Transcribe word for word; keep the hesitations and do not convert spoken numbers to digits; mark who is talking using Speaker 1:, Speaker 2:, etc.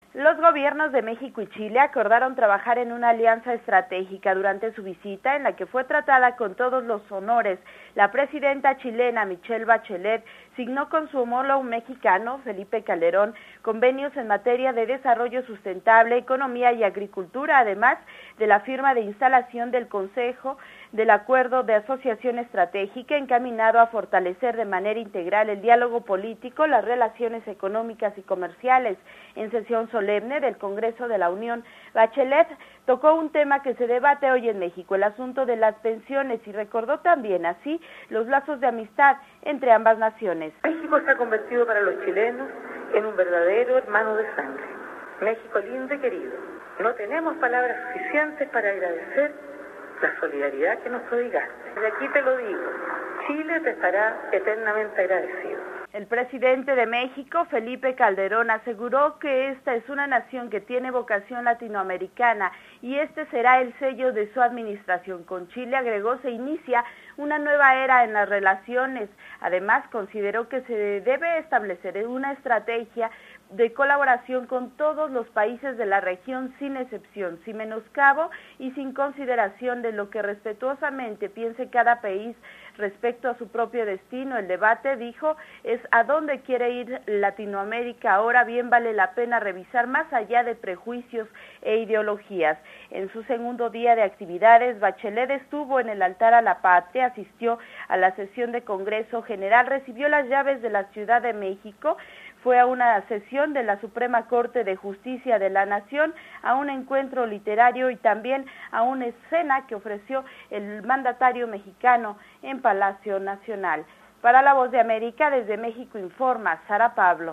Speaker 1: Los gobiernos de México y Chile acordaron trabajar en una alianza estratégica durante su visita, en la que fue tratada con todos los honores. La presidenta chilena Michelle Bachelet signó con su homólogo mexicano Felipe Calderón convenios en materia de desarrollo sustentable, economía y agricultura, además de la firma de instalación del Consejo del Acuerdo de Asociación Estratégica encaminado a fortalecer de manera integral el diálogo político, las relaciones económicas y comerciales. En sesión solemne del Congreso de la Unión, Bachelet tocó un tema que se debate hoy en México, el asunto de las pensiones, y recordó también así los lazos de amistad entre ambas naciones.
Speaker 2: México se ha convertido para los chilenos en un verdadero hermano de sangre. México lindo y querido. No tenemos palabras suficientes para agradecer la solidaridad que nos prodigaste. Y aquí te lo digo, Chile te estará eternamente agradecido.
Speaker 1: El presidente de México, Felipe Calderón, aseguró que esta es una nación que tiene vocación latinoamericana y este será el sello de su administración. Con Chile, agregó, se inicia una nueva era en las relaciones. Además, consideró que se debe establecer una estrategia de colaboración con todos los países de la región sin excepción, sin menoscabo y sin consideración de lo que respetuosamente piense cada país respecto a su propio destino. El debate, dijo, es a dónde quiere ir Latinoamérica. Ahora bien, vale la pena revisar más allá de prejuicios e ideologías. En su segundo día de actividades, Bachelet estuvo en el altar a la patria, asistió a la sesión de Congreso General, recibió las llaves de la Ciudad de México, fue a una sesión de la Suprema Corte de Justicia de la Nación, a un encuentro literario y también a una escena que ofreció el mandatario mexicano en Palacio Nacional. Para La Voz de América, desde México informa Sara Pablo.